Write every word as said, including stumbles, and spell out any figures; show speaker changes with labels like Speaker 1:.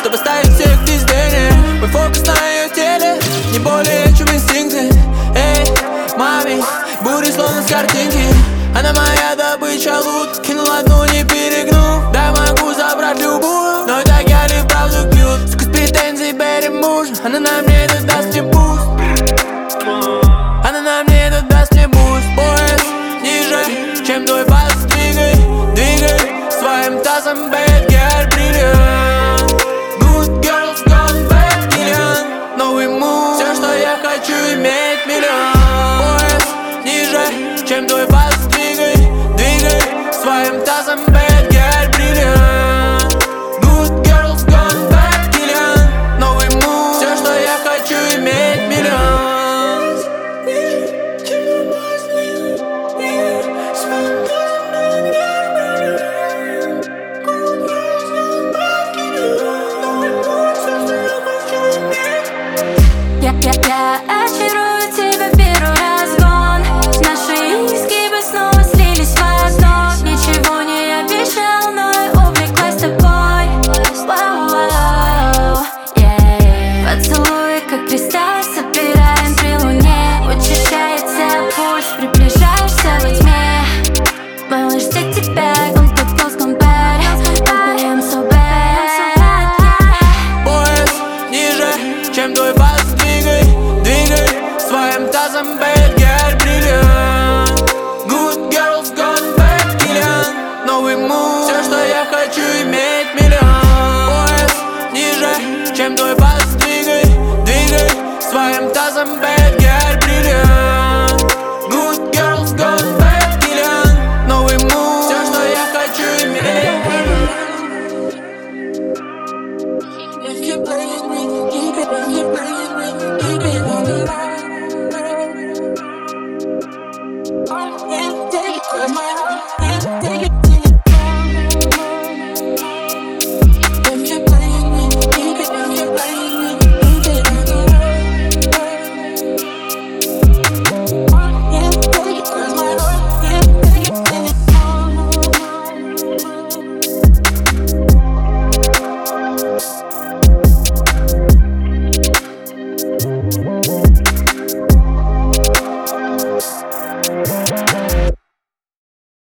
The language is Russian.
Speaker 1: чтобы ставить всех пиздение. Мой фокус на ее теле, не более чем инстинкты. Эй, маме, бури словно с картинки. Она моя добыча, лут, кинул одну, не перегнув. Да, могу забрать любую, но так я ли вправду кьют. Сука с претензий Берри муж, она на мне это даст мне буст. Она на мне это даст мне буст. Пояс ниже, чем твой бас, двигай, двигай своим тазом, bad girl, бриллиант. Good girls gone bad, Киллиан. Новый мув, все, что я хочу, иметь миллион. Пояс ниже, чем твой бас, двигай, двигай своим тазом, bad girl, бриллиант. Good girls gone bad, Киллиан. Новый мув, все, что я хочу, иметь миллион.
Speaker 2: Я, я, я очарую тебя первый разгон. Наши изгибы снова слились в одно. Ничего не обещал, но я увлеклась тобой. Вау-вау, yeah. Поцелуй, как кристалл, собираем при луне. Учащается пульс, приближаешься во тьме. Малыш, где тебя? Он под плоском bad. I am so bad.
Speaker 1: Пояс ниже, чем твой бас, двигай, двигай своим тазом, bad girl, бриллиант. Good girls gone bad, Киллиан. Новый мув, все, что я хочу, иметь миллион. Пояс ниже, чем твой бас, двигай, двигай своим тазом, bad